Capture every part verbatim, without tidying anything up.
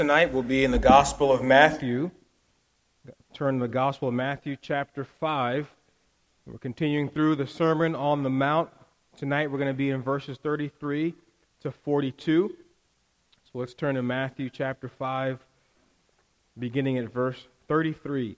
Tonight will be in the Gospel of Matthew. Turn to the Gospel of Matthew, chapter five. We're continuing through the Sermon on the Mount. Tonight we're going to be in verses thirty-three to forty-two. So let's turn to Matthew, chapter five, beginning at verse thirty-three.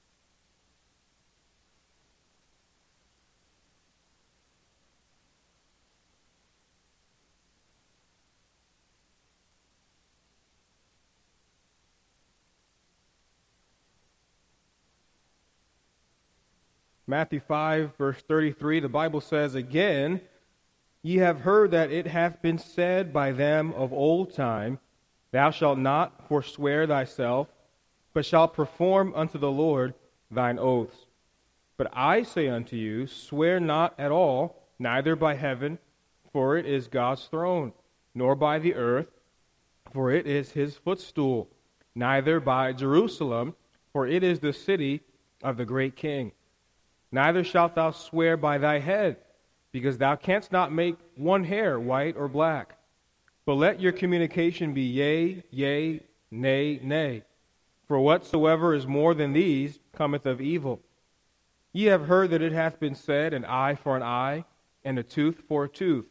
Matthew five, verse thirty-three, the Bible says, "Again, ye have heard that it hath been said by them of old time, Thou shalt not forswear thyself, but shalt perform unto the Lord thine oaths. But I say unto you, swear not at all, neither by heaven, for it is God's throne, nor by the earth, for it is his footstool, neither by Jerusalem, for it is the city of the great King. Neither shalt thou swear by thy head, because thou canst not make one hair white or black. But let your communication be yea, yea, nay, nay. For whatsoever is more than these cometh of evil. Ye have heard that it hath been said, An eye for an eye, and a tooth for a tooth.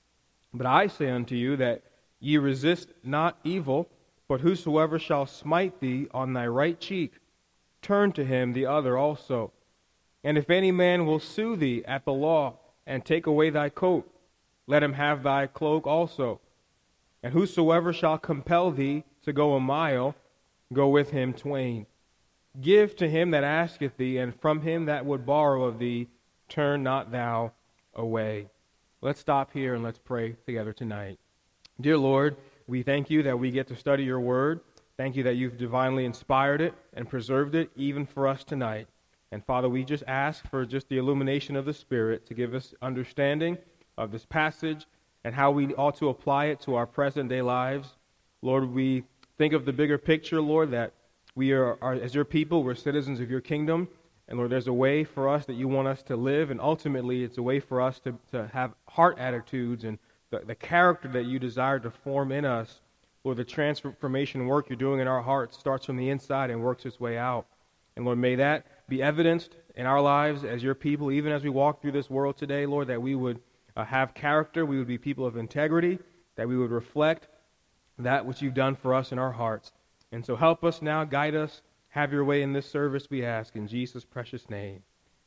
But I say unto you that ye resist not evil, but whosoever shall smite thee on thy right cheek, turn to him the other also. And if any man will sue thee at the law, and take away thy coat, let him have thy cloak also. And whosoever shall compel thee to go a mile, go with him twain. Give to him that asketh thee, and from him that would borrow of thee, turn not thou away." Let's stop here and let's pray together tonight. Dear Lord, we thank you that we get to study your word. Thank you that you've divinely inspired it and preserved it even for us tonight. And Father, we just ask for just the illumination of the Spirit to give us understanding of this passage and how we ought to apply it to our present-day lives. Lord, we think of the bigger picture, Lord, that we are, are, as your people, we're citizens of your kingdom. And Lord, there's a way for us that you want us to live, and ultimately it's a way for us to, to have heart attitudes and the, the character that you desire to form in us. Lord, the transformation work you're doing in our hearts starts from the inside and works its way out. And Lord, may that be evidenced in our lives as your people, even as we walk through this world today, Lord, that we would uh, have character, we would be people of integrity, that we would reflect that which you've done for us in our hearts. And so help us now, guide us, have your way in this service, we ask, in Jesus' precious name.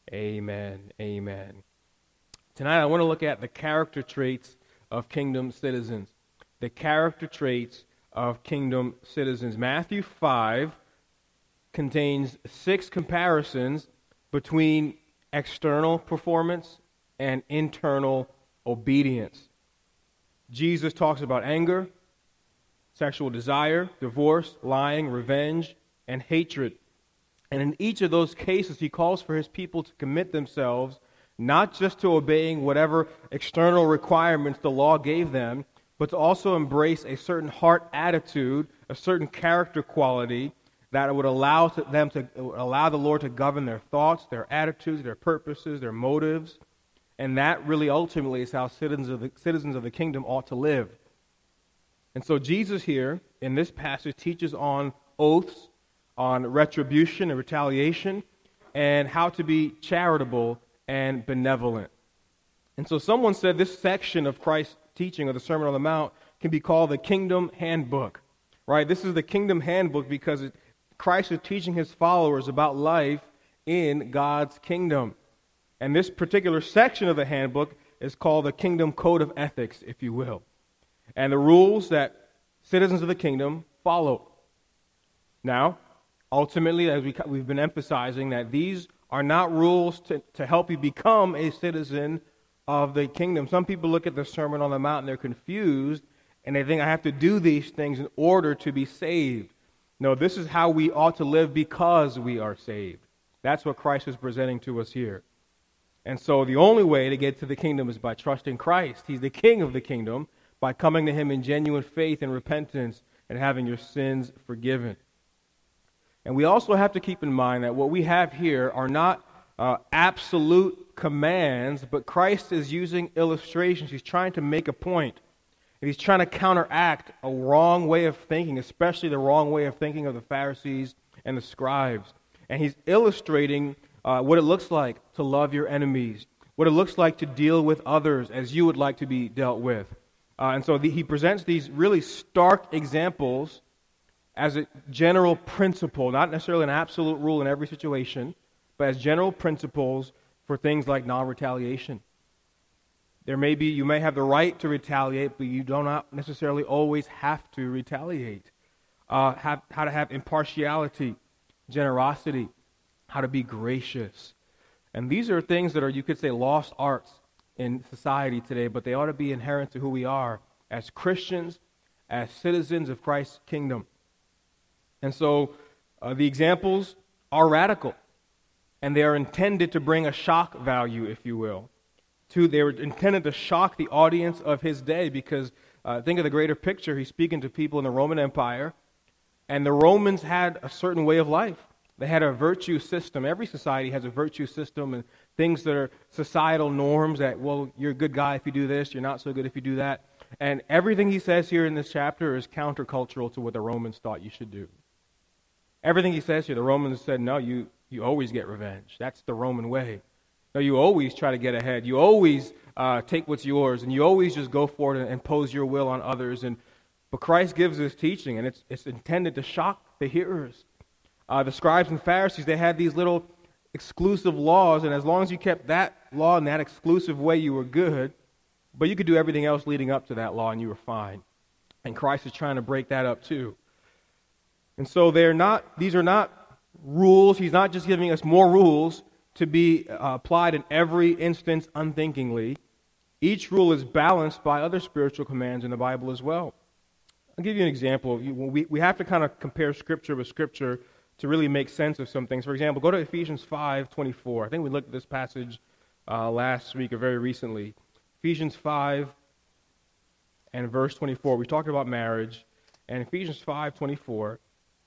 Amen, amen. Tonight I want to look at the character traits of kingdom citizens. The character traits of kingdom citizens. Matthew five contains six comparisons between external performance and internal obedience. Jesus talks about anger, sexual desire, divorce, lying, revenge, and hatred. And in each of those cases, he calls for his people to commit themselves not just to obeying whatever external requirements the law gave them, but to also embrace a certain heart attitude, a certain character quality that would allow to them to allow the Lord to govern their thoughts, their attitudes, their purposes, their motives. And that really ultimately is how citizens of the, citizens of the kingdom ought to live. And so Jesus here in this passage teaches on oaths, on retribution and retaliation, and how to be charitable and benevolent. And so someone said this section of Christ's teaching of the Sermon on the Mount can be called the Kingdom Handbook. Right? This is the Kingdom Handbook because it Christ is teaching his followers about life in God's kingdom. And this particular section of the handbook is called the Kingdom Code of Ethics, if you will. And the rules that citizens of the kingdom follow. Now, ultimately, as we, we've been emphasizing, that these are not rules to, to help you become a citizen of the kingdom. Some people look at the Sermon on the Mount and they're confused, and they think I have to do these things in order to be saved. No, this is how we ought to live because we are saved. That's what Christ is presenting to us here. And so the only way to get to the kingdom is by trusting Christ. He's the king of the kingdom, by coming to him in genuine faith and repentance and having your sins forgiven. And we also have to keep in mind that what we have here are not uh, absolute commands, but Christ is using illustrations. He's trying to make a point. And he's trying to counteract a wrong way of thinking, especially the wrong way of thinking of the Pharisees and the scribes. And he's illustrating uh, what it looks like to love your enemies, what it looks like to deal with others as you would like to be dealt with. Uh, and so the, he presents these really stark examples as a general principle, not necessarily an absolute rule in every situation, but as general principles for things like non-retaliation. There may be, you may have the right to retaliate, but you do not necessarily always have to retaliate. Uh, have, how to have impartiality, generosity, how to be gracious. And these are things that are, you could say, lost arts in society today, but they ought to be inherent to who we are as Christians, as citizens of Christ's kingdom. And so uh, the examples are radical, and they are intended to bring a shock value, if you will. To, they were intended to shock the audience of his day, because uh, think of the greater picture. He's speaking to people in the Roman Empire, and the Romans had a certain way of life. They had a virtue system. Every society has a virtue system and things that are societal norms that, well, you're a good guy if you do this, you're not so good if you do that. And everything he says here in this chapter is countercultural to what the Romans thought you should do. Everything he says here, the Romans said, no, you, you always get revenge. That's the Roman way. No, you always try to get ahead. You always uh, take what's yours, and you always just go for it and impose your will on others. And but Christ gives this teaching, and it's it's intended to shock the hearers. Uh, the scribes and Pharisees, they had these little exclusive laws, and as long as you kept that law in that exclusive way, you were good. But you could do everything else leading up to that law, and you were fine. And Christ is trying to break that up too. And so they're not; these are not rules. He's not just giving us more rules to be uh, applied in every instance unthinkingly. Each rule is balanced by other spiritual commands in the Bible as well. I'll give you an example. We, we have to kind of compare Scripture with Scripture to really make sense of some things. For example, go to Ephesians five twenty-four. I think we looked at this passage uh, last week or very recently. Ephesians five and verse twenty-four. We talked about marriage. And Ephesians five twenty-four,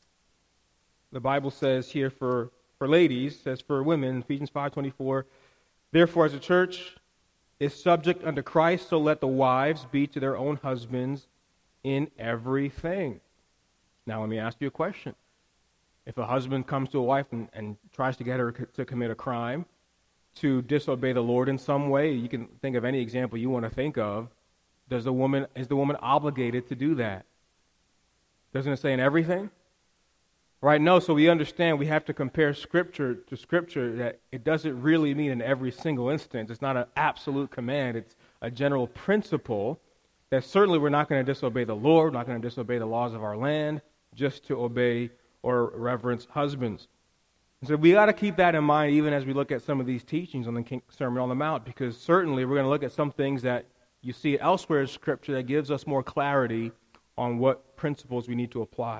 the Bible says here for For ladies, says for women, Ephesians five twenty-four, therefore as the church is subject unto Christ, so let the wives be to their own husbands in everything. Now let me ask you a question. If a husband comes to a wife and, and tries to get her to commit a crime, to disobey the Lord in some way, you can think of any example you want to think of, does the woman is the woman obligated to do that? Doesn't it say in everything? Right, no, so we understand we have to compare Scripture to Scripture, that it doesn't really mean in every single instance. It's not an absolute command. It's a general principle that certainly we're not going to disobey the Lord, not going to disobey the laws of our land, just to obey or reverence husbands. And so we got to keep that in mind even as we look at some of these teachings on the Sermon on the Mount, because certainly we're going to look at some things that you see elsewhere in Scripture that gives us more clarity on what principles we need to apply.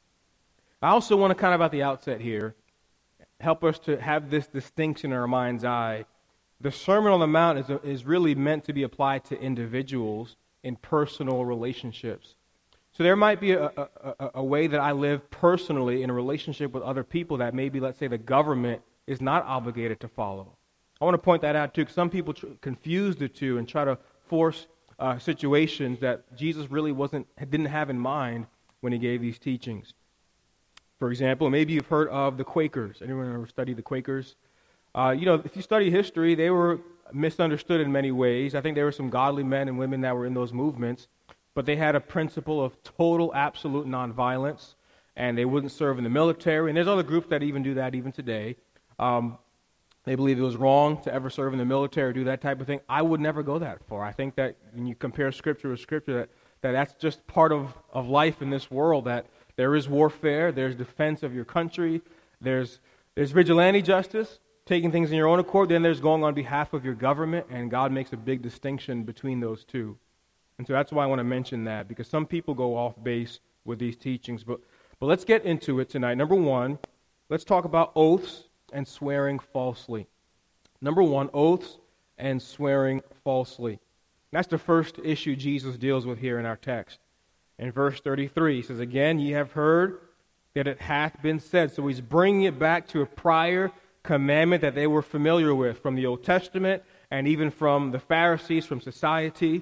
I also want to kind of at the outset here help us to have this distinction in our mind's eye. The Sermon on the Mount is, a, is really meant to be applied to individuals in personal relationships. So there might be a, a, a, a way that I live personally in a relationship with other people that maybe, let's say, the government is not obligated to follow. I want to point that out too, because some people tr- confuse the two and try to force uh, situations that Jesus really wasn't didn't have in mind when he gave these teachings. For example, maybe you've heard of the Quakers. Anyone ever studied the Quakers? Uh, you know, if you study history, they were misunderstood in many ways. I think there were some godly men and women that were in those movements, but they had a principle of total, absolute nonviolence, and they wouldn't serve in the military. And there's other groups that even do that even today. Um, they believe it was wrong to ever serve in the military or do that type of thing. I would never go that far. I think that when you compare Scripture with Scripture, that, that that's just part of, of life in this world, that there is warfare, there's defense of your country, there's there's vigilante justice, taking things in your own accord, then there's going on behalf of your government, and God makes a big distinction between those two. And so that's why I want to mention that, because some people go off base with these teachings. But, but let's get into it tonight. Number one, let's talk about oaths and swearing falsely. Number one, oaths and swearing falsely. That's the first issue Jesus deals with here in our text. In verse thirty-three, he says, again, ye have heard that it hath been said. So he's bringing it back to a prior commandment that they were familiar with from the Old Testament and even from the Pharisees, from society.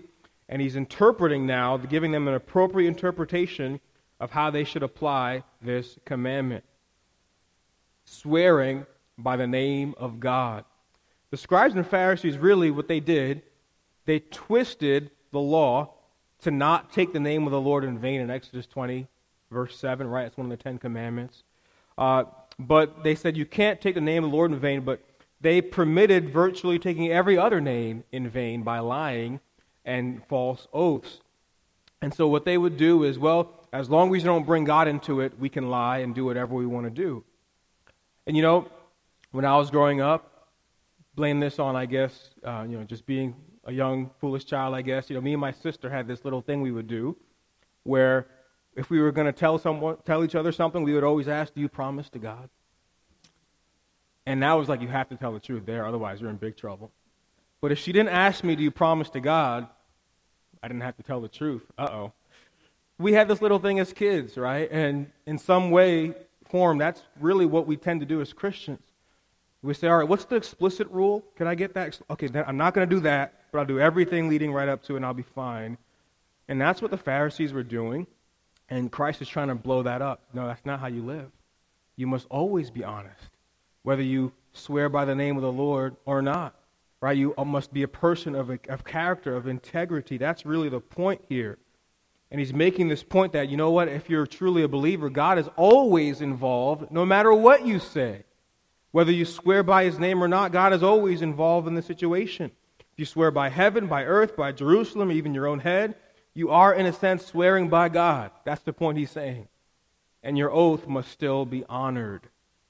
And he's interpreting now, giving them an appropriate interpretation of how they should apply this commandment. Swearing by the name of God. The scribes and Pharisees, really what they did, they twisted the law to not take the name of the Lord in vain in Exodus twenty, verse seven, right? It's one of the Ten Commandments. Uh, but they said you can't take the name of the Lord in vain, but they permitted virtually taking every other name in vain by lying and false oaths. And so what they would do is, well, as long as you don't bring God into it, we can lie and do whatever we want to do. And you know, when I was growing up, blame this on, I guess, uh, you know, just being a young, foolish child, I guess. You know, me and my sister had this little thing we would do where if we were going to tell someone, tell each other something, we would always ask, do you promise to God? And that was like, you have to tell the truth there, otherwise you're in big trouble. But if she didn't ask me, do you promise to God, I didn't have to tell the truth. Uh-oh. We had this little thing as kids, right? And in some way, form, that's really what we tend to do as Christians. We say, all right, what's the explicit rule? Can I get that? Okay, then I'm not going to do that, but I'll do everything leading right up to it and I'll be fine. And that's what the Pharisees were doing. And Christ is trying to blow that up. No, that's not how you live. You must always be honest, whether you swear by the name of the Lord or not. Right? You must be a person of, a, of character, of integrity. That's really the point here. And he's making this point that, you know what, if you're truly a believer, God is always involved, no matter what you say. Whether you swear by his name or not, God is always involved in the situation. If you swear by heaven, by earth, by Jerusalem, even your own head, you are, in a sense, swearing by God. That's the point he's saying. And your oath must still be honored.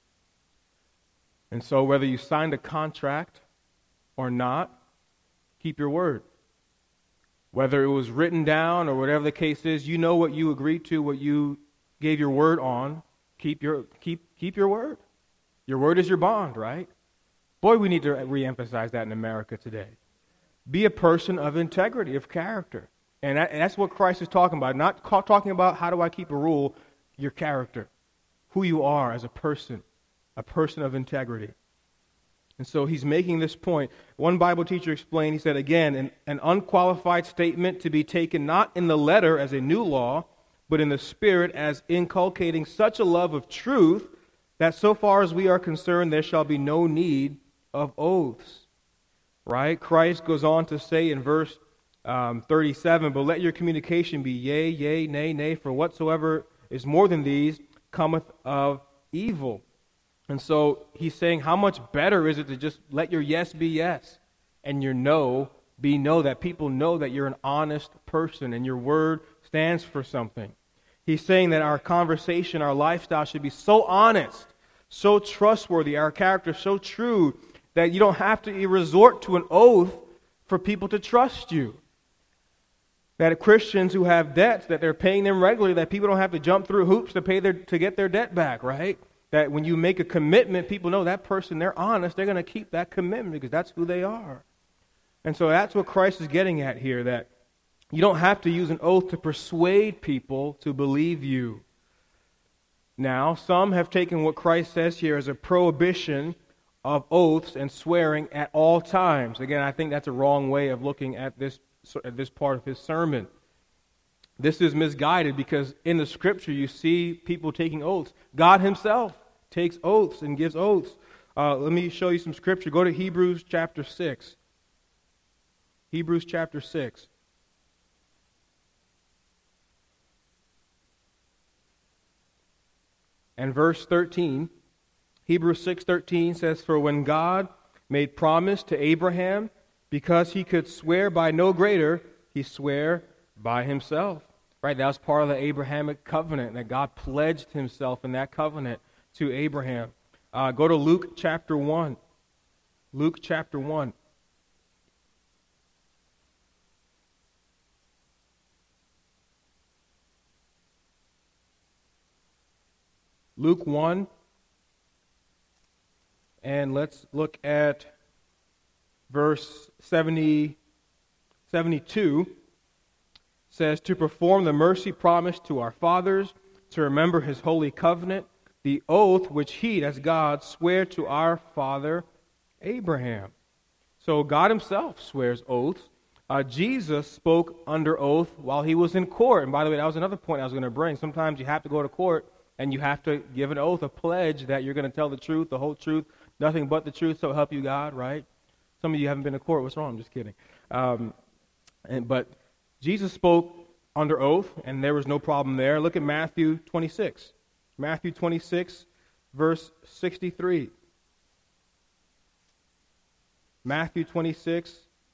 And so whether you signed a contract or not, keep your word. Whether it was written down or whatever the case is, you know what you agreed to, what you gave your word on. Keep your keep keep your word. Your word is your bond, right? Boy, we need to reemphasize that in America today. Be a person of integrity, of character. And, that, and that's what Christ is talking about. Not ca- talking about how do I keep a rule, your character. Who you are as a person, a person of integrity. And so he's making this point. One Bible teacher explained, he said, again, an, an unqualified statement to be taken not in the letter as a new law, but in the spirit as inculcating such a love of truth that so far as we are concerned, there shall be no need of oaths. Right? Christ goes on to say in verse um, thirty-seven, but let your communication be yea, yea, nay, nay, for whatsoever is more than these cometh of evil. And so he's saying, how much better is it to just let your yes be yes and your no be no, that people know that you're an honest person and your word stands for something. He's saying that our conversation, our lifestyle should be so honest, so trustworthy, our character so true that you don't have to resort to an oath for people to trust you. That Christians who have debts, that they're paying them regularly, that people don't have to jump through hoops to pay their to get their debt back, right? That when you make a commitment, people know that person, they're honest, they're going to keep that commitment because that's who they are. And so that's what Christ is getting at here, that you don't have to use an oath to persuade people to believe you. Now, some have taken what Christ says here as a prohibition of oaths and swearing at all times. Again, I think that's a wrong way of looking at this, at this part of his sermon. This is misguided because in the Scripture you see people taking oaths. God himself takes oaths and gives oaths. Uh, let me show you some Scripture. Go to Hebrews chapter six. Hebrews chapter six. And verse thirteen. Hebrews six thirteen says, for when God made promise to Abraham, because he could swear by no greater, he sware by himself. Right, that was part of the Abrahamic covenant, that God pledged himself in that covenant to Abraham. Uh, go to Luke chapter one. Luke chapter one. Luke one. And let's look at verse seventy, seventy-two. Says, to perform the mercy promised to our fathers, to remember his holy covenant, the oath which he, that's God, sware to our father Abraham. So God himself swears oaths. Uh, Jesus spoke under oath while he was in court. And by the way, that was another point I was going to bring. Sometimes you have to go to court and you have to give an oath, a pledge that you're going to tell the truth, the whole truth, nothing but the truth, so help you God, right? Some of you haven't been to court. What's wrong? I'm just kidding. Um, and, but Jesus spoke under oath, and there was no problem there. Look at Matthew twenty-six. Matthew twenty-six, verse sixty-three. Matthew twenty-six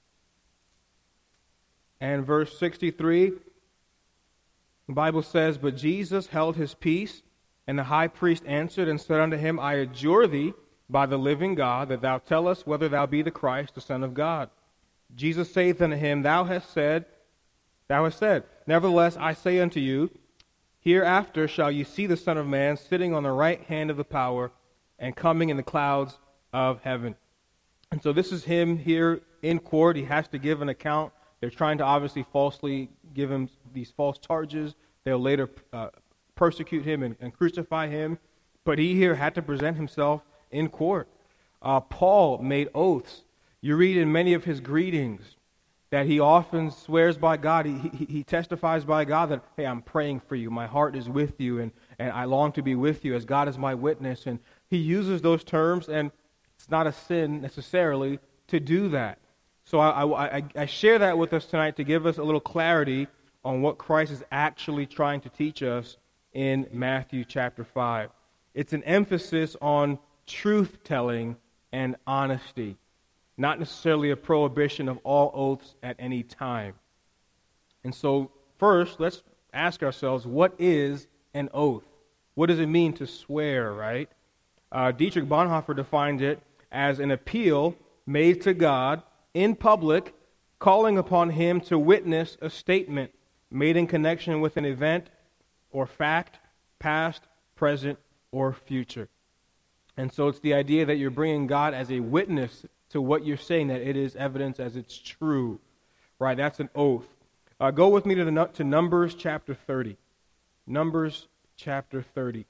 and verse sixty-three. The Bible says, "But Jesus held his peace, and the high priest answered and said unto him, I adjure thee by the living God, that thou tell us whether thou be the Christ, the Son of God. Jesus saith unto him, Thou hast said, Thou hast said, Nevertheless I say unto you, hereafter shall you see the Son of Man sitting on the right hand of the power, and coming in the clouds of heaven." And so this is him here in court. He has to give an account. They're trying to obviously falsely give him these false charges. They'll later uh, persecute him and, and crucify him. But he here had to present himself in court. Uh, Paul made oaths. You read in many of his greetings that he often swears by God. He, he, he testifies by God that, hey, I'm praying for you. My heart is with you, and, and I long to be with you as God is my witness. And he uses those terms, and it's not a sin necessarily to do that. So I, I, I share that with us tonight to give us a little clarity on what Christ is actually trying to teach us in Matthew chapter five. It's an emphasis on truth-telling and honesty, not necessarily a prohibition of all oaths at any time. And so first, let's ask ourselves, what is an oath? What does it mean to swear, right? Uh, Dietrich Bonhoeffer defines it as an appeal made to God in public, calling upon him to witness a statement made in connection with an event or fact, past, present, or future. And so it's the idea that you're bringing God as a witness to what you're saying, that it is evidence as it's true. Right, that's an oath. Uh, go with me to, the, to Numbers chapter thirty. Numbers chapter thirty.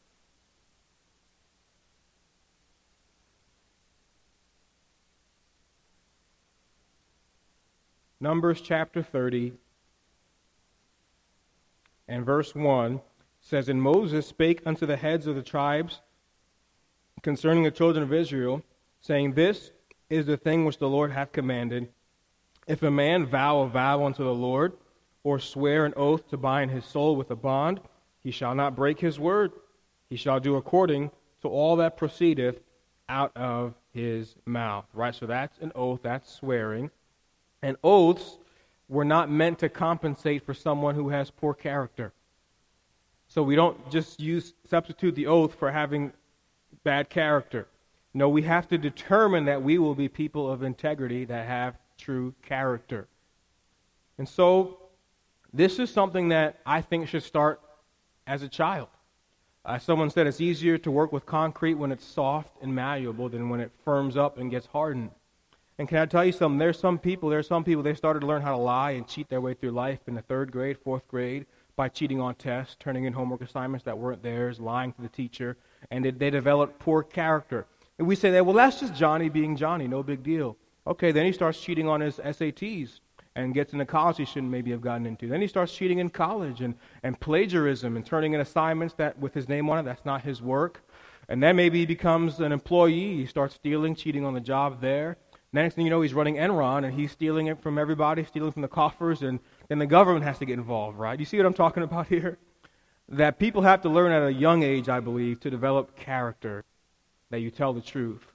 Numbers chapter thirty and verse one says, "And Moses spake unto the heads of the tribes concerning the children of Israel, saying, This is the thing which the Lord hath commanded. If a man vow a vow unto the Lord, or swear an oath to bind his soul with a bond, he shall not break his word. He shall do according to all that proceedeth out of his mouth." Right, so that's an oath, that's swearing. And oaths were not meant to compensate for someone who has poor character. So we don't just use substitute the oath for having bad character. No, we have to determine that we will be people of integrity that have true character. And so this is something that I think should start as a child. Uh, someone said it's easier to work with concrete when it's soft and malleable than when it firms up and gets hardened. And can I tell you something? There's some people, there's some people, they started to learn how to lie and cheat their way through life in the third grade, fourth grade, by cheating on tests, turning in homework assignments that weren't theirs, lying to the teacher, and they, they developed poor character. And we say that, well, that's just Johnny being Johnny, no big deal. Okay, then he starts cheating on his S A Ts and gets into college he shouldn't maybe have gotten into. Then he starts cheating in college and, and plagiarism and turning in assignments that with his name on it, that's not his work. And then maybe he becomes an employee, he starts stealing, cheating on the job there. Next thing you know, he's running Enron, and he's stealing it from everybody, stealing from the coffers, and then the government has to get involved, right? You see what I'm talking about here? That people have to learn at a young age, I believe, to develop character, that you tell the truth.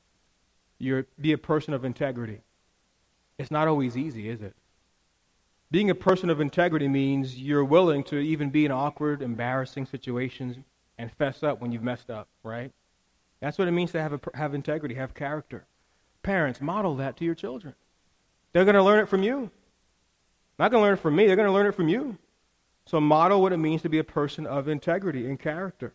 You be a person of integrity. It's not always easy, is it? Being a person of integrity means you're willing to even be in awkward, embarrassing situations and fess up when you've messed up, right? That's what it means to have a, have integrity, have character. Parents, model that to your children. They're going to learn it from you. Not going to learn it from me. They're going to learn it from you. So model what it means to be a person of integrity and character.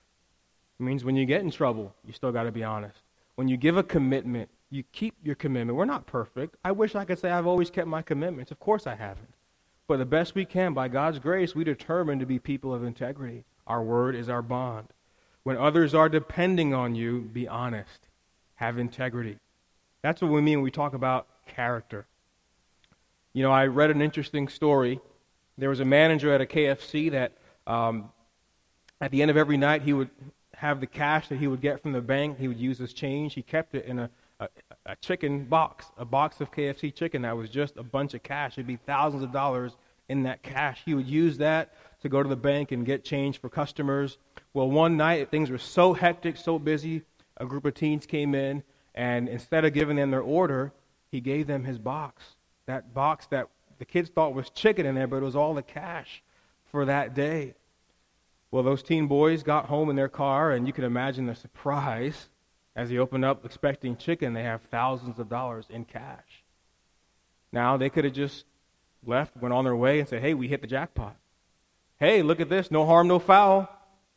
It means when you get in trouble, you still got to be honest. When you give a commitment, you keep your commitment. We're not perfect. I wish I could say I've always kept my commitments. Of course I haven't. But the best we can, by God's grace, we determine to be people of integrity. Our word is our bond. When others are depending on you, be honest. Have integrity. That's what we mean when we talk about character. You know, I read an interesting story. There was a manager at a K F C that um, at the end of every night he would have the cash that he would get from the bank. He would use as change. He kept it in a, a, a chicken box, a box of K F C chicken that was just a bunch of cash. It'd be thousands of dollars in that cash. He would use that to go to the bank and get change for customers. Well, one night things were so hectic, so busy, a group of teens came in, and instead of giving them their order, he gave them his box. That box that the kids thought was chicken in there, but it was all the cash for that day. Well, those teen boys got home in their car, and you can imagine the surprise as they opened up expecting chicken. They have thousands of dollars in cash. Now, they could have just left, went on their way, and said, hey, we hit the jackpot. Hey, look at this, no harm, no foul.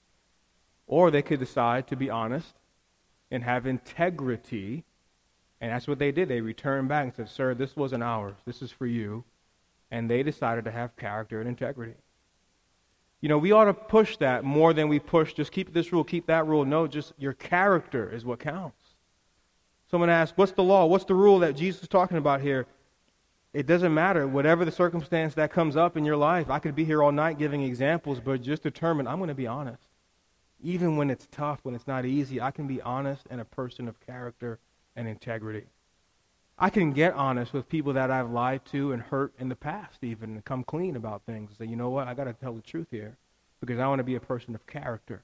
Or they could decide to be honest and have integrity, and that's what they did. They returned back and said, sir, this wasn't ours. This is for you. And they decided to have character and integrity. You know, we ought to push that more than we push just keep this rule, keep that rule. No, just your character is what counts. Someone asked, what's the law? What's the rule that Jesus is talking about here? It doesn't matter. Whatever the circumstance that comes up in your life, I could be here all night giving examples, but just determine I'm going to be honest. Even when it's tough, when it's not easy, I can be honest and a person of character and integrity. I can get honest with people that I've lied to and hurt in the past even, and come clean about things and say, you know what, I got to tell the truth here because I want to be a person of character.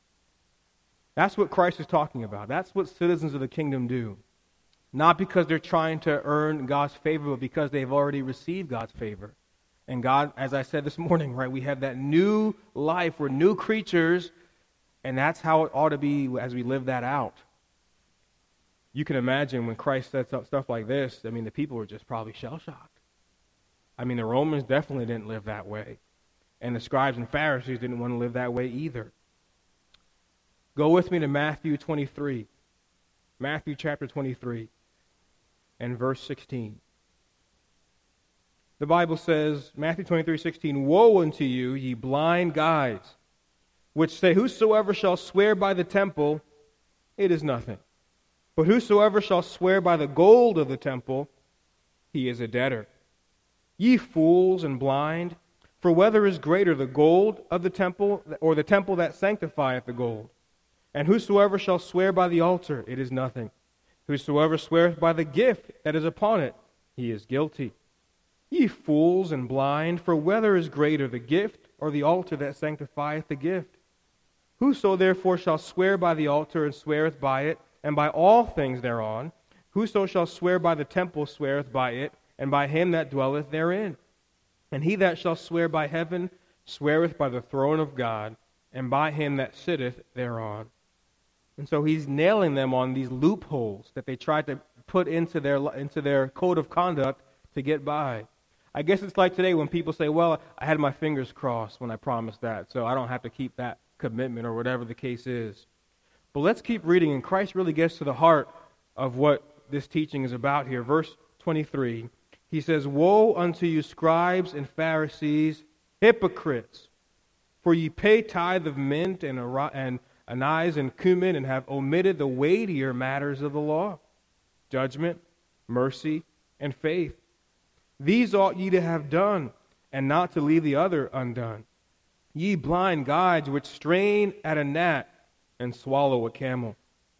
That's what Christ is talking about. That's what citizens of the kingdom do. Not because they're trying to earn God's favor, but because they've already received God's favor. And God, as I said this morning, right, we have that new life. We're new creatures, and that's how it ought to be as we live that out. You can imagine when Christ said stuff like this, I mean, the people were just probably shell-shocked. I mean, the Romans definitely didn't live that way. And the scribes and Pharisees didn't want to live that way either. Go with me to Matthew twenty-three. Matthew chapter twenty-three and verse sixteen. The Bible says, Matthew twenty-three, sixteen, woe unto you, ye blind guides, which say, whosoever shall swear by the temple, it is nothing. But whosoever shall swear by the gold of the temple, he is a debtor. Ye fools and blind, for whether is greater, the gold of the temple, or the temple that sanctifieth the gold? And whosoever shall swear by the altar, it is nothing. Whosoever sweareth by the gift that is upon it, he is guilty. Ye fools and blind, for whether is greater, the gift or the altar that sanctifieth the gift? Whoso therefore shall swear by the altar and sweareth by it, and by all things thereon, whoso shall swear by the temple sweareth by it, and by him that dwelleth therein. And he that shall swear by heaven sweareth by the throne of God, and by him that sitteth thereon. And so he's nailing them on these loopholes that they tried to put into their into their code of conduct to get by. I guess it's like today when people say, well, I had my fingers crossed when I promised that, so I don't have to keep that commitment or whatever the case is. But let's keep reading, and Christ really gets to the heart of what this teaching is about here. Verse twenty-three, he says, woe unto you, scribes and Pharisees, hypocrites! For ye pay tithe of mint and, and anise and cumin, and have omitted the weightier matters of the law, judgment, mercy, and faith. These ought ye to have done, and not to leave the other undone. Ye blind guides, which strain at a gnat, and swallow a camel.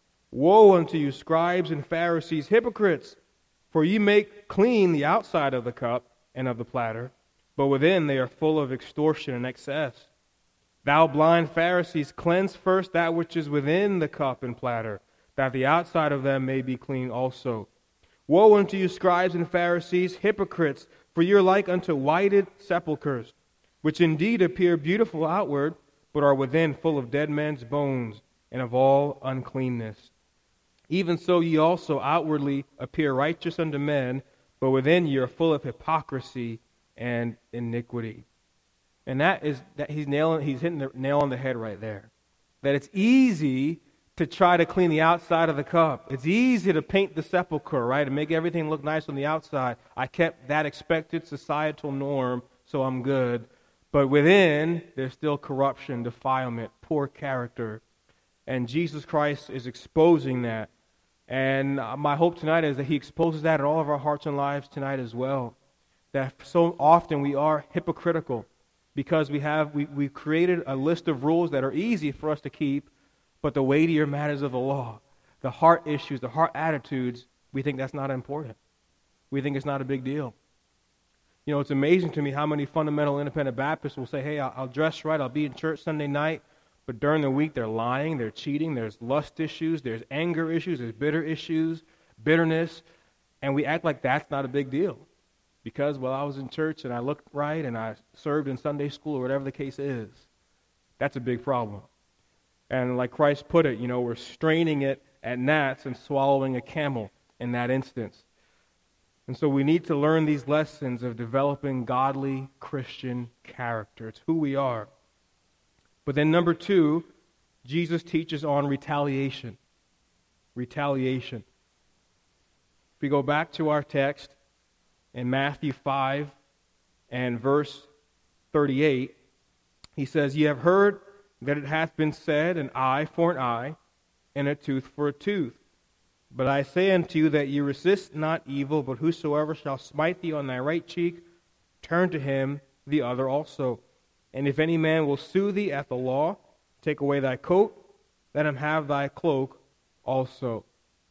Woe unto you, scribes and Pharisees, hypocrites! For ye make clean the outside of the cup and of the platter, but within they are full of extortion and excess. Thou blind Pharisees, cleanse first that which is within the cup and platter, that the outside of them may be clean also. Woe unto you, scribes and Pharisees, hypocrites! For ye are like unto whited sepulchres, which indeed appear beautiful outward, but are within full of dead men's bones, and of all uncleanness. Even so ye also outwardly appear righteous unto men, but within ye are full of hypocrisy and iniquity. And that is that he's nailing he's hitting the nail on the head right there. That it's easy to try to clean the outside of the cup. It's easy to paint the sepulcher, right, and make everything look nice on the outside. I kept that expected societal norm, so I'm good. But within, there's still corruption, defilement, poor character. And Jesus Christ is exposing that. And my hope tonight is that he exposes that in all of our hearts and lives tonight as well. that so often we are hypocritical because we have we, we've created a list of rules that are easy for us to keep, but the weightier matters of the law, the heart issues, the heart attitudes, we think that's not important. We think it's not a big deal. You know, it's amazing to me how many fundamental independent Baptists will say, hey, I'll, I'll dress right, I'll be in church Sunday night, but during the week they're lying, they're cheating, there's lust issues, there's anger issues, there's bitter issues, bitterness, and we act like that's not a big deal. Because, well, I was in church and I looked right and I served in Sunday school or whatever the case is. That's a big problem. And like Christ put it, you know, we're straining it at gnats and swallowing a camel in that instance. And so we need to learn these lessons of developing godly Christian character. It's who we are. But then number two, Jesus teaches on retaliation. Retaliation. If we go back to our text in Matthew five and verse thirty-eight, he says, "Ye have heard that it hath been said, an eye for an eye, and a tooth for a tooth. But I say unto you that ye resist not evil, but whosoever shall smite thee on thy right cheek, turn to him the other also. And if any man will sue thee at the law, take away thy coat, let him have thy cloak also."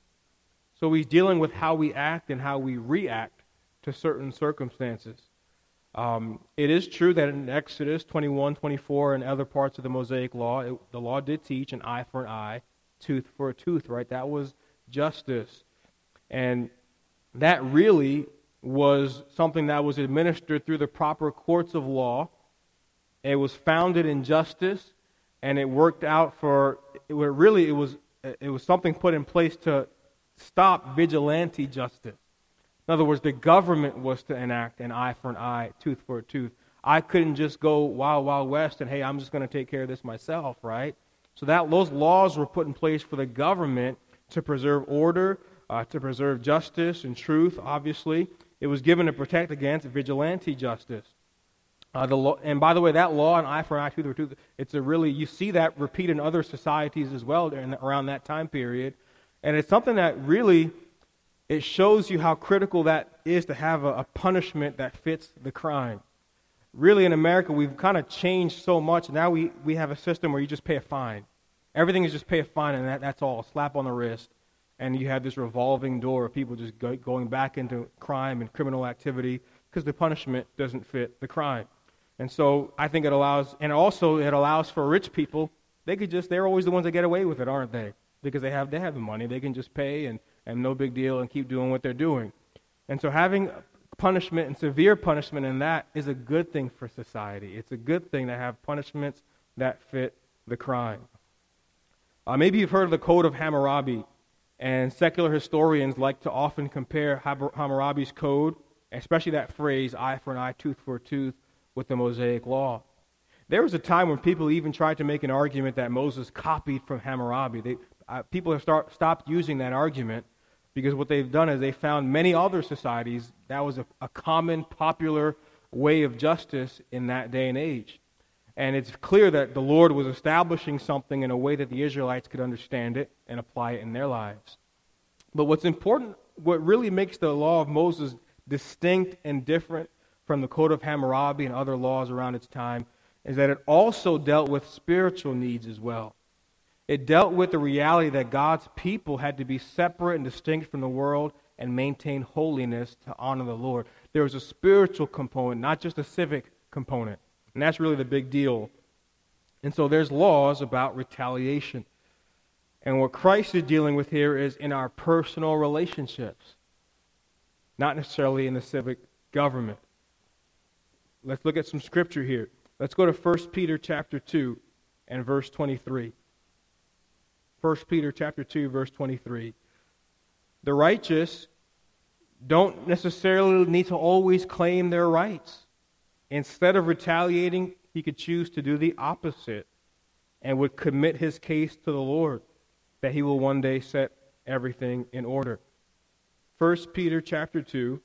So he's dealing with how we act and how we react to certain circumstances. Um, it is true that in Exodus twenty-one, twenty-four, and other parts of the Mosaic Law, it, the law did teach an eye for an eye, tooth for a tooth, right? That was justice. And that really was something that was administered through the proper courts of law. It was founded in justice, and it worked out for, it really, it was, it was something put in place to stop vigilante justice. In other words, the government was to enact an eye for an eye, tooth for a tooth. I couldn't just go wild, wild west and, hey, I'm just going to take care of this myself, right? So that those laws were put in place for the government to preserve order, uh, to preserve justice and truth, obviously. It was given to protect against vigilante justice. Uh, the law, and by the way, that law, an eye for an eye, tooth for a tooth, it's a really, you see that repeat in other societies as well in, around that time period. And it's something that really, it shows you how critical that is to have a, a punishment that fits the crime. Really, in America, we've kind of changed so much. Now we, we have a system where you just pay a fine. Everything is just pay a fine, and that, that's all, a slap on the wrist. And you have this revolving door of people just go, going back into crime and criminal activity because the punishment doesn't fit the crime. And so I think it allows, and also it allows for rich people, they could just, they're always the ones that get away with it, aren't they? Because they have they have the money. They can just pay and, and no big deal and keep doing what they're doing. And so having punishment and severe punishment in that is a good thing for society. It's a good thing to have punishments that fit the crime. Uh, maybe you've heard of the Code of Hammurabi, and secular historians like to often compare Hammurabi's code, especially that phrase, eye for an eye, tooth for a tooth, with the Mosaic Law. There was a time when people even tried to make an argument that Moses copied from Hammurabi. They, uh, people have start, stopped using that argument because what they've done is they found many other societies that was a, a common, popular way of justice in that day and age. And it's clear that the Lord was establishing something in a way that the Israelites could understand it and apply it in their lives. But what's important, what really makes the law of Moses distinct and different from the Code of Hammurabi and other laws around its time is that it also dealt with spiritual needs as well. It dealt with the reality that God's people had to be separate and distinct from the world and maintain holiness to honor the Lord. There was a spiritual component, not just a civic component. And that's really the big deal. And so there's laws about retaliation. And what Christ is dealing with here is in our personal relationships, not necessarily in the civic government. Let's look at some scripture here. Let's go to First Peter chapter two and verse twenty-three. First Peter chapter two, verse twenty-three. The righteous don't necessarily need to always claim their rights. Instead of retaliating, he could choose to do the opposite and would commit his case to the Lord, that he will one day set everything in order. First Peter chapter two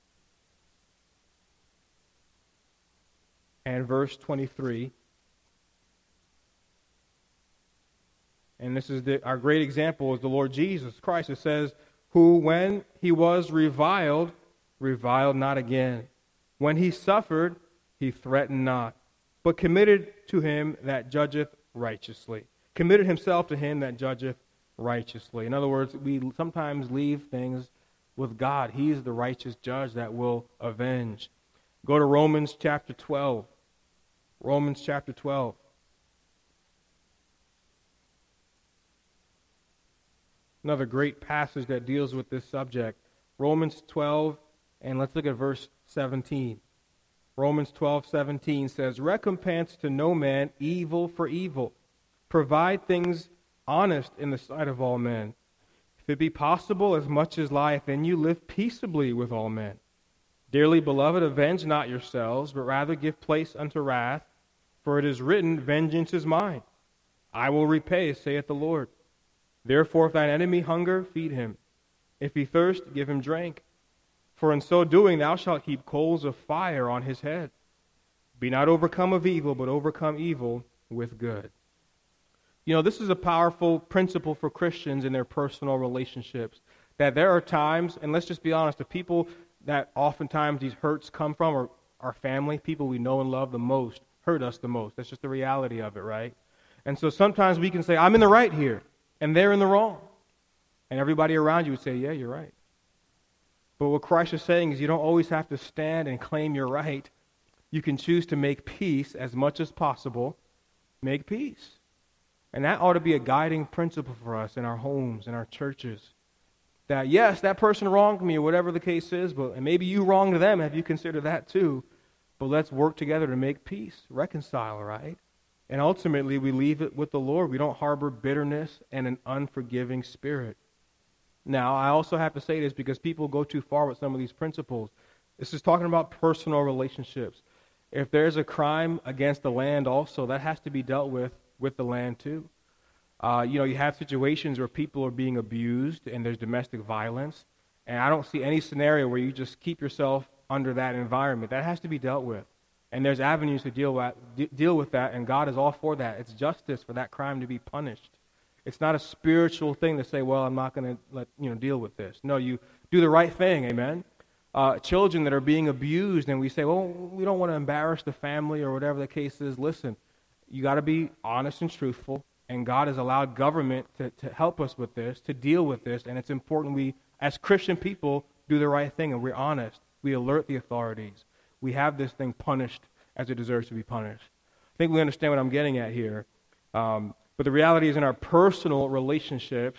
and verse twenty-three. And this is the, our great example is the Lord Jesus Christ. It says, who when he was reviled, reviled not again. When he suffered, he threatened not, but committed to him that judgeth righteously. Committed himself to him that judgeth righteously. In other words, we sometimes leave things with God. He is the righteous judge that will avenge. Go to Romans chapter twelve. Romans chapter twelve. Another great passage that deals with this subject. Romans twelve, and let's look at verse seventeen. Romans twelve, seventeen says, "Recompense to no man evil for evil. Provide things honest in the sight of all men. If it be possible, as much as lieth in you, live peaceably with all men. Dearly beloved, avenge not yourselves, but rather give place unto wrath. For it is written, Vengeance is mine. I will repay, saith the Lord. Therefore, if thine enemy hunger, feed him. If he thirst, give him drink. For in so doing thou shalt heap coals of fire on his head. Be not overcome of evil, but overcome evil with good." You know, this is a powerful principle for Christians in their personal relationships. That there are times, and let's just be honest, the people that oftentimes these hurts come from are our family, people we know and love the most, hurt us the most. That's just the reality of it, right? And so sometimes we can say, I'm in the right here, and they're in the wrong. And everybody around you would say, yeah, you're right. But what Christ is saying is you don't always have to stand and claim you're right. You can choose to make peace as much as possible. Make peace. And that ought to be a guiding principle for us in our homes, in our churches. That, yes, that person wronged me or whatever the case is, but and maybe you wronged them. Have you considered that too? But let's work together to make peace, reconcile, right? And ultimately, we leave it with the Lord. We don't harbor bitterness and an unforgiving spirit. Now, I also have to say this because people go too far with some of these principles. This is talking about personal relationships. If there's a crime against the land also, that has to be dealt with with the land too. Uh, you know, you have situations where people are being abused and there's domestic violence. And I don't see any scenario where you just keep yourself under that environment. That has to be dealt with. And there's avenues to deal with, deal with that, and God is all for that. It's justice for that crime to be punished. It's not a spiritual thing to say, well, I'm not going to let you know deal with this. No, you do the right thing, amen? Uh, children that are being abused, and we say, well, we don't want to embarrass the family or whatever the case is. Listen, you got to be honest and truthful, and God has allowed government to, to help us with this, to deal with this, and it's important we, as Christian people, do the right thing, and we're honest. We alert the authorities. We have this thing punished as it deserves to be punished. I think we understand what I'm getting at here. Um, but the reality is in our personal relationships,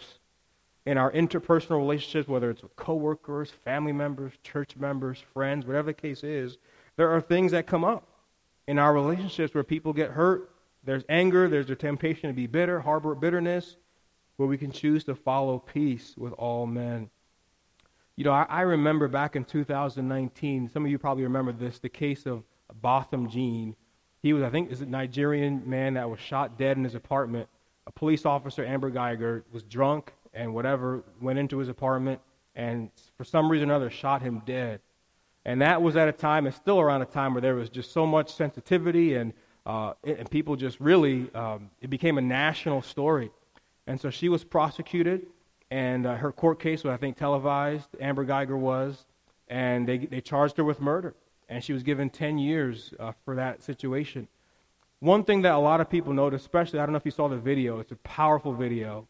in our interpersonal relationships, whether it's with coworkers, family members, church members, friends, whatever the case is, there are things that come up in our relationships where people get hurt. There's anger, there's a temptation to be bitter, harbor bitterness, where we can choose to follow peace with all men. You know, I, I remember back in two thousand nineteen, some of you probably remember this, the case of Botham Jean. He was, I think, is a Nigerian man that was shot dead in his apartment. A police officer, Amber Geiger, was drunk and whatever, went into his apartment and for some reason or another shot him dead. And that was at a time, and still around a time, where there was just so much sensitivity and uh, and people just really, um, it became a national story. And so she was prosecuted. And uh, her court case was, I think, televised. Amber Geiger was. And they they charged her with murder. And she was given ten years uh, for that situation. One thing that a lot of people noticed, especially, I don't know if you saw the video. It's a powerful video.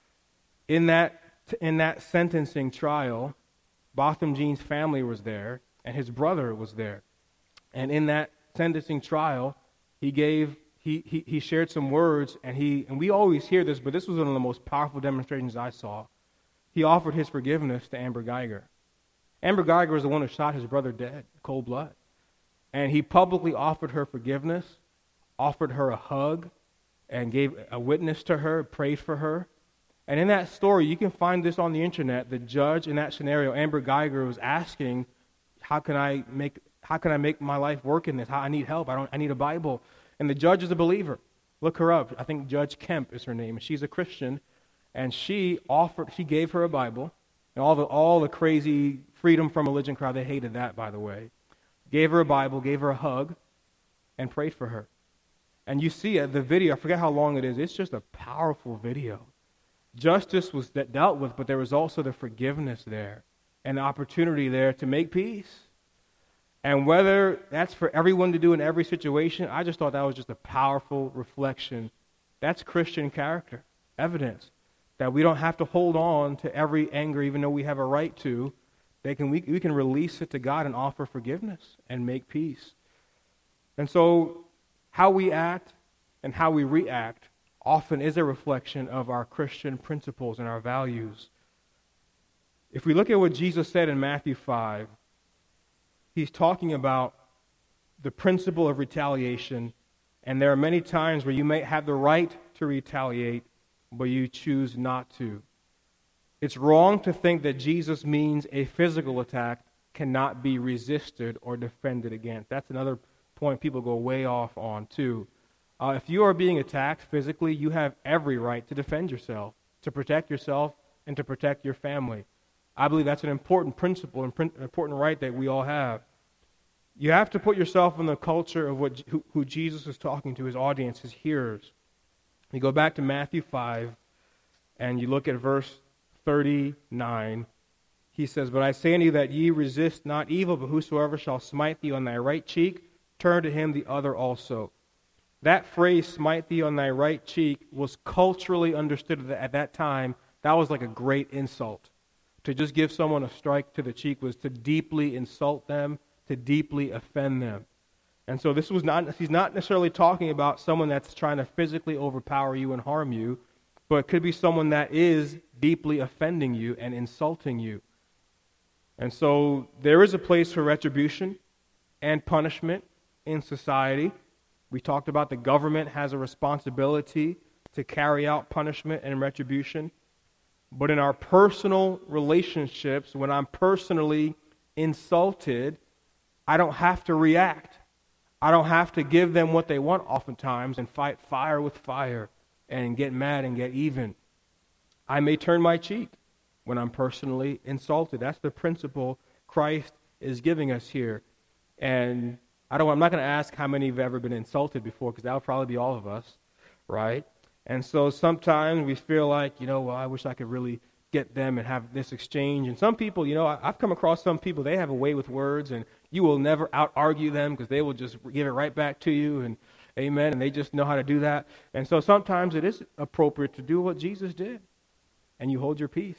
In that in that sentencing trial, Botham Jean's family was there. And his brother was there. And in that sentencing trial, he gave... He, he he shared some words, and he and we always hear this, but this was one of the most powerful demonstrations I saw. He offered his forgiveness to Amber Geiger. Amber Geiger was the one who shot his brother dead, cold blood. And he publicly offered her forgiveness, offered her a hug, and gave a witness to her, prayed for her. And in that story, you can find this on the internet. The judge in that scenario, Amber Geiger, was asking, how can I make how can I make my life work in this? How I need help. I don't I need a Bible. And the judge is a believer. Look her up. I think Judge Kemp is her name. She's a Christian, and she offered. She gave her a Bible, and all the all the crazy freedom from religion crowd, they hated that, by the way. Gave her a Bible, gave her a hug, and prayed for her. And you see it, the video. I forget how long it is. It's just a powerful video. Justice was dealt with, but there was also the forgiveness there, and the opportunity there to make peace. And whether that's for everyone to do in every situation, I just thought that was just a powerful reflection. That's Christian character, evidence that we don't have to hold on to every anger, even though we have a right to. They can, we, we can release it to God and offer forgiveness and make peace. And so how we act and how we react often is a reflection of our Christian principles and our values. If we look at what Jesus said in Matthew five, he's talking about the principle of retaliation, and there are many times where you may have the right to retaliate, but you choose not to. It's wrong to think that Jesus means a physical attack cannot be resisted or defended against. That's another point people go way off on, too. Uh, if you are being attacked physically, you have every right to defend yourself, to protect yourself, and to protect your family. I believe that's an important principle, an important right that we all have. You have to put yourself in the culture of what who, who Jesus is talking to, his audience, his hearers. You go back to Matthew five, and you look at verse thirty-nine. He says, "But I say unto you that ye resist not evil, but whosoever shall smite thee on thy right cheek, turn to him the other also." That phrase, "smite thee on thy right cheek," was culturally understood at that time. That was like a great insult. To just give someone a strike to the cheek was to deeply insult them, to deeply offend them. And so this was not, he's not necessarily talking about someone that's trying to physically overpower you and harm you, but it could be someone that is deeply offending you and insulting you. And so there is a place for retribution and punishment in society. We talked about the government has a responsibility to carry out punishment and retribution. But in our personal relationships, when I'm personally insulted, I don't have to react. I don't have to give them what they want oftentimes and fight fire with fire and get mad and get even. I may turn my cheek when I'm personally insulted. That's the principle Christ is giving us here. And I don't, I'm not going to ask how many have ever been insulted before, because that would probably be all of us, right? And so sometimes we feel like, you know, well, I wish I could really get them and have this exchange. And some people, you know, I, I've come across some people, they have a way with words, and you will never out-argue them because they will just give it right back to you, and amen, and they just know how to do that. And so sometimes it is appropriate to do what Jesus did, and you hold your peace.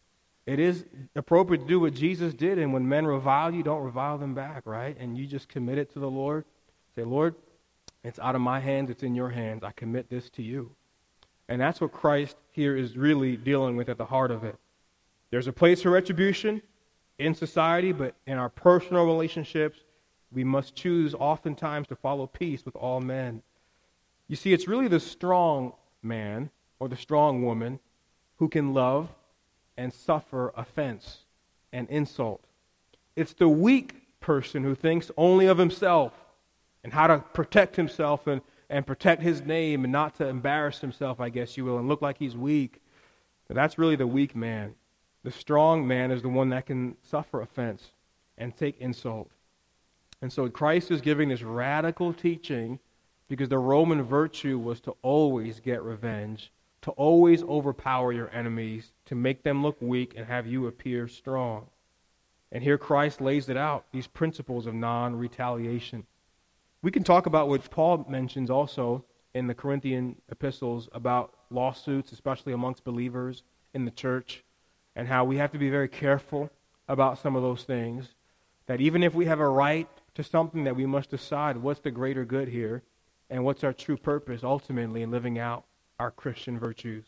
It is appropriate to do what Jesus did, and when men revile you, don't revile them back, right? And you just commit it to the Lord. Say, Lord, it's out of my hands, it's in your hands. I commit this to you. And that's what Christ here is really dealing with at the heart of it. There's a place for retribution in society, but in our personal relationships, we must choose oftentimes to follow peace with all men. You see, it's really the strong man or the strong woman who can love and suffer offense and insult. It's the weak person who thinks only of himself and how to protect himself and, and protect his name and not to embarrass himself, I guess you will, and look like he's weak. But that's really the weak man. The strong man is the one that can suffer offense and take insult. And so Christ is giving this radical teaching because the Roman virtue was to always get revenge, to always overpower your enemies, to make them look weak and have you appear strong. And here Christ lays it out, these principles of non-retaliation. We can talk about what Paul mentions also in the Corinthian epistles about lawsuits, especially amongst believers in the church, and how we have to be very careful about some of those things, that even if we have a right to something, that we must decide what's the greater good here and what's our true purpose ultimately in living out our Christian virtues.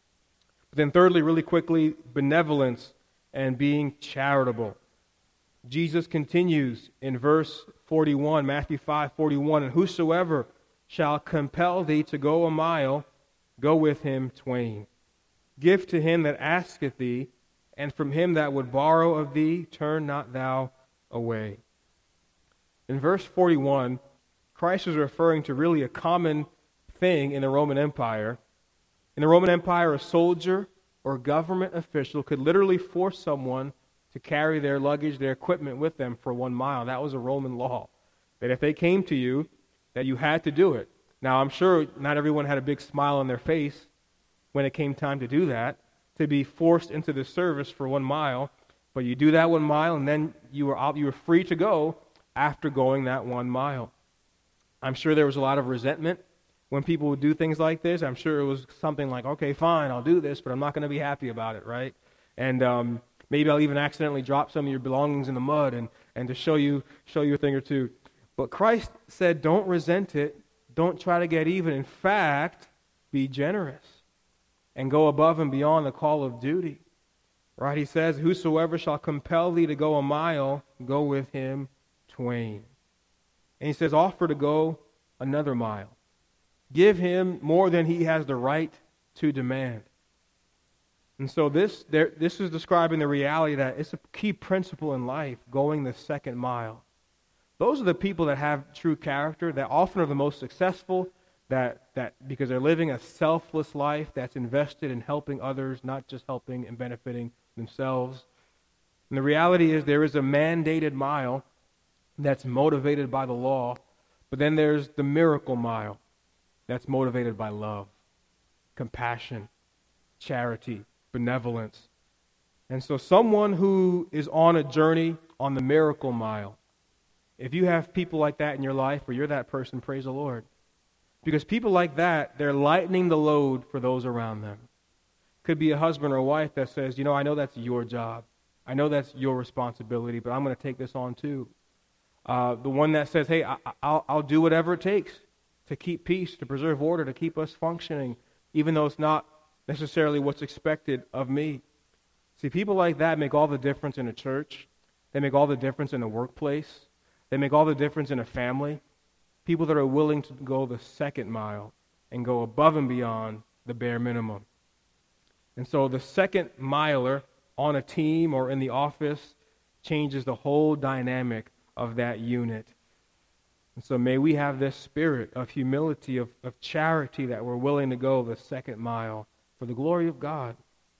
But then thirdly, really quickly, benevolence and being charitable. Jesus continues in verse forty-one, Matthew five forty-one, "And whosoever shall compel thee to go a mile, go with him twain. Give to him that asketh thee, and from him that would borrow of thee, turn not thou away." In verse forty-one, Christ is referring to really a common thing in the Roman Empire. In the Roman Empire, a soldier or government official could literally force someone to carry their luggage, their equipment with them for one mile. That was a Roman law. That if they came to you, that you had to do it. Now, I'm sure not everyone had a big smile on their face when it came time to do that, to be forced into the service for one mile. But you do that one mile, and then you were, you were free to go after going that one mile. I'm sure there was a lot of resentment when people would do things like this. I'm sure it was something like, okay, fine, I'll do this, but I'm not going to be happy about it, right? And um, maybe I'll even accidentally drop some of your belongings in the mud and, and to show you show you a thing or two. But Christ said, don't resent it. Don't try to get even. In fact, be generous and go above and beyond the call of duty. Right? He says, whosoever shall compel thee to go a mile, go with him twain. And he says, offer to go another mile. Give him more than he has the right to demand. And so this there, this is describing the reality that it's a key principle in life, going the second mile. Those are the people that have true character, that often are the most successful, that, that because they're living a selfless life that's invested in helping others, not just helping and benefiting themselves. And the reality is there is a mandated mile that's motivated by the law, but then there's the miracle mile that's motivated by love, compassion, charity, benevolence. And so someone who is on a journey on the miracle mile, if you have people like that in your life or you're that person, praise the Lord. Because people like that, they're lightening the load for those around them. Could be a husband or a wife that says, you know, I know that's your job. I know that's your responsibility, but I'm going to take this on too. Uh, the one that says, hey, I, I'll, I'll do whatever it takes to keep peace, to preserve order, to keep us functioning, even though it's not necessarily what's expected of me. See, people like that make all the difference in a church. They make all the difference in a workplace. They make all the difference in a family. People that are willing to go the second mile and go above and beyond the bare minimum. And so the second miler on a team or in the office changes the whole dynamic of that unit. And so may we have this spirit of humility, of, of charity, that we're willing to go the second mile for the glory of God.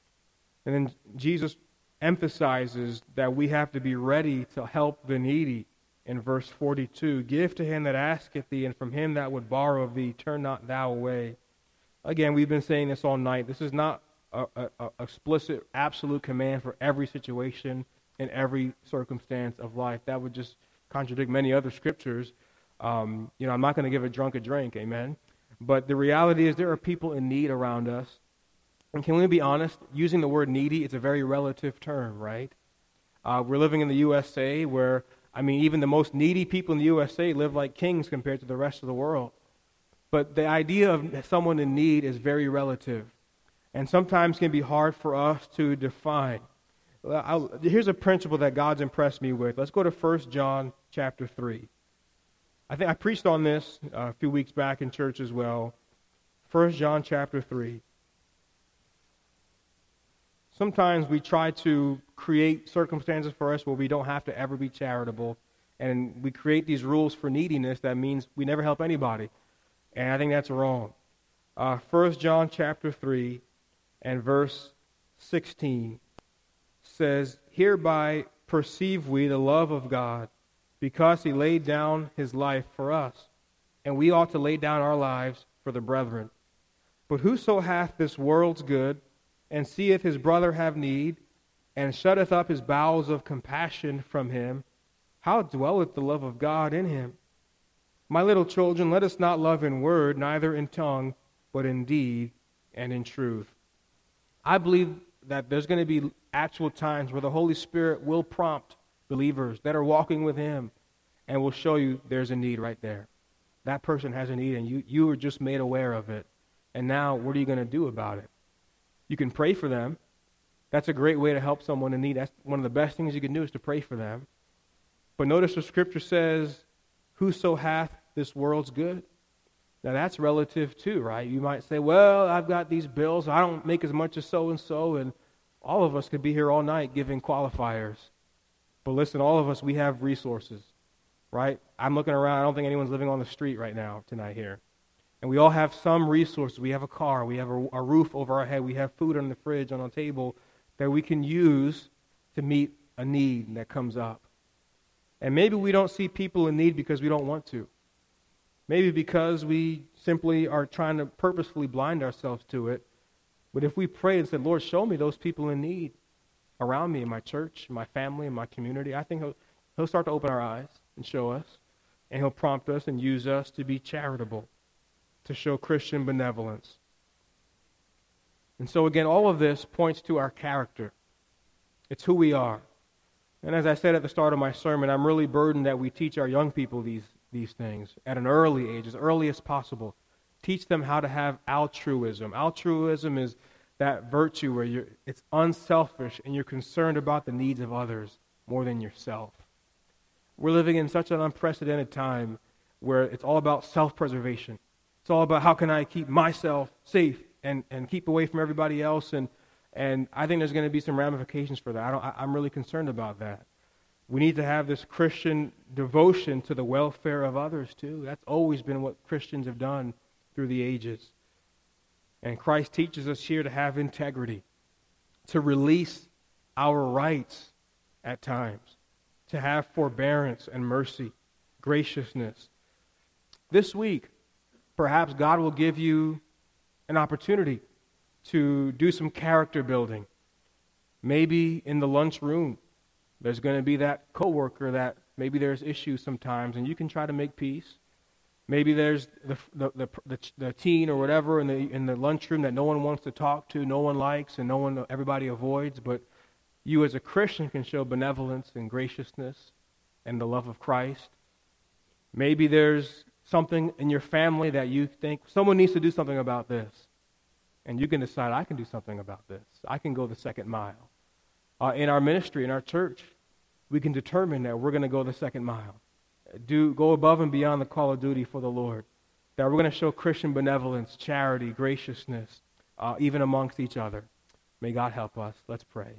And then Jesus emphasizes that we have to be ready to help the needy. In verse forty-two, give to him that asketh thee, and from him that would borrow of thee, turn not thou away. Again, we've been saying this all night. This is not a, a, a explicit, absolute command for every situation in every circumstance of life. That would just contradict many other scriptures. Um, you know, I'm not going to give a drunk a drink, amen? But the reality is there are people in need around us. And can we be honest? Using the word needy, it's a very relative term, right? Uh, we're living in the U S A where, I mean, even the most needy people in the U S A live like kings compared to the rest of the world. But the idea of someone in need is very relative, and sometimes can be hard for us to define. I'll, here's a principle that God's impressed me with. Let's go to First John chapter three. I think I preached on this uh, a few weeks back in church as well. First John chapter three. Sometimes we try to create circumstances for us where we don't have to ever be charitable, and we create these rules for neediness that means we never help anybody, and I think that's wrong. Uh, First John chapter three and verse sixteen says, hereby perceive we the love of God, because he laid down his life for us, and we ought to lay down our lives for the brethren. But whoso hath this world's good, and seeth his brother have need, and shutteth up his bowels of compassion from him, how dwelleth the love of God in him? My little children, let us not love in word, neither in tongue, but in deed and in truth. I believe that there's going to be actual times where the Holy Spirit will prompt believers that are walking with him and will show you there's a need right there. That person has a need, and you, you were just made aware of it. And now, what are you going to do about it? You can pray for them. That's a great way to help someone in need. That's one of the best things you can do, is to pray for them. But notice the scripture says, whoso hath this world's good. Now that's relative too, right? You might say, well, I've got these bills. I don't make as much as so-and-so. And all of us could be here all night giving qualifiers. But listen, all of us, we have resources, right? I'm looking around. I don't think anyone's living on the street right now tonight here. And we all have some resources. We have a car. We have a, a roof over our head. We have food on the fridge, on a table that we can use to meet a need that comes up. And maybe we don't see people in need because we don't want to. Maybe because we simply are trying to purposefully blind ourselves to it. But if we pray and say, Lord, show me those people in need around me, in my church, in my family, in my community, I think he'll, he'll start to open our eyes. and show us. And he'll prompt us and use us to be charitable, to show Christian benevolence. And so again, all of this points to our character. It's who we are. And as I said at the start of my sermon, I'm really burdened that we teach our young people these, these things at an early age, as early as possible. Teach them how to have altruism. Altruism is that virtue where you're, it's unselfish and you're concerned about the needs of others more than yourself. We're living in such an unprecedented time where it's all about self-preservation. It's all about how can I keep myself safe and, and keep away from everybody else. And, and I think there's going to be some ramifications for that. I don't, I, I'm really concerned about that. We need to have this Christian devotion to the welfare of others too. That's always been what Christians have done through the ages. And Christ teaches us here to have integrity, to release our rights at times, to have forbearance and mercy, graciousness. This week, perhaps God will give you an opportunity to do some character building. Maybe in the lunchroom, there's going to be that coworker that maybe there's issues sometimes, and you can try to make peace. Maybe there's the the the, the, the teen or whatever in the in the lunchroom that no one wants to talk to, no one likes, and no one everybody avoids. But you as a Christian can show benevolence and graciousness and the love of Christ. Maybe there's something in your family that you think someone needs to do something about this, and you can decide I can do something about this. I can go the second mile. Uh, in our ministry, in our church, we can determine that we're going to go the second mile. Do go above and beyond the call of duty for the Lord. That we're going to show Christian benevolence, charity, graciousness, uh, even amongst each other. May God help us. Let's pray.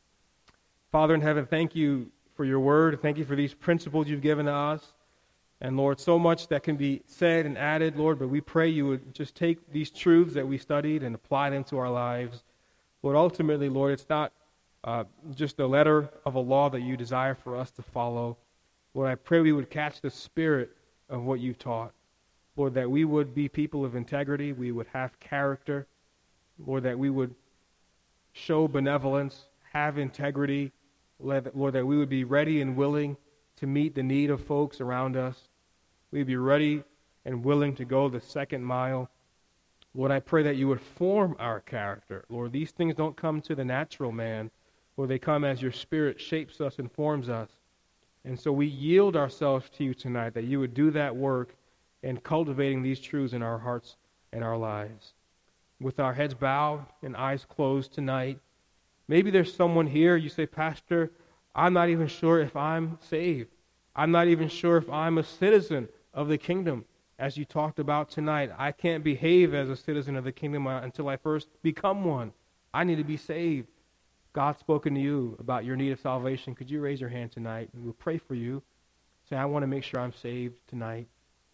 Father in heaven, thank you for your word. Thank you for these principles you've given to us. And Lord, so much that can be said and added, Lord, but we pray you would just take these truths that we studied and apply them to our lives. Lord, ultimately, Lord, it's not uh, just a letter of a law that you desire for us to follow. Lord, I pray we would catch the spirit of what you've taught. Lord, that we would be people of integrity, we would have character. Lord, that we would show benevolence, have integrity. Lord, that we would be ready and willing to meet the need of folks around us. We'd be ready and willing to go the second mile. Lord, I pray that you would form our character. Lord, these things don't come to the natural man. Lord, they come as your Spirit shapes us and forms us. And so we yield ourselves to you tonight, that you would do that work in cultivating these truths in our hearts and our lives. With our heads bowed and eyes closed tonight, maybe there's someone here, you say, Pastor, I'm not even sure if I'm saved. I'm not even sure if I'm a citizen of the kingdom, as you talked about tonight. I can't behave as a citizen of the kingdom until I first become one. I need to be saved. God's spoken to you about your need of salvation. Could you raise your hand tonight? And we'll pray for you. Say, I want to make sure I'm saved tonight.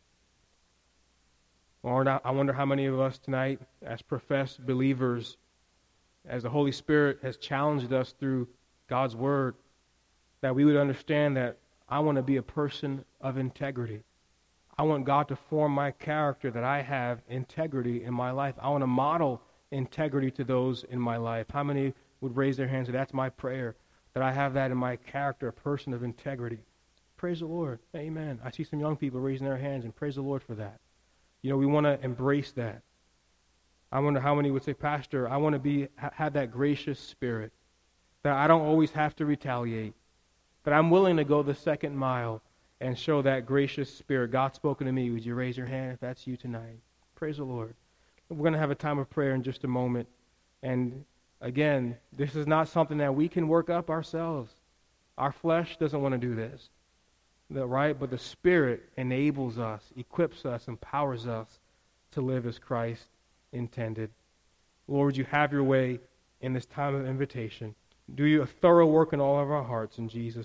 Lord, I wonder how many of us tonight, as professed believers, as the Holy Spirit has challenged us through God's Word, that we would understand that I want to be a person of integrity. I want God to form my character, that I have integrity in my life. I want to model integrity to those in my life. How many would raise their hands and say, that's my prayer, that I have that in my character, a person of integrity? Praise the Lord. Amen. I see some young people raising their hands, and praise the Lord for that. You know, we want to embrace that. I wonder how many would say, Pastor, I want to be have that gracious spirit, that I don't always have to retaliate, that I'm willing to go the second mile and show that gracious spirit. God's spoken to me. Would you raise your hand if that's you tonight? Praise the Lord. We're going to have a time of prayer in just a moment. And again, this is not something that we can work up ourselves. Our flesh doesn't want to do this, right? But the Spirit enables us, equips us, empowers us to live as Christ intended. Lord, would you have your way in this time of invitation? Do you a thorough work in all of our hearts in Jesus'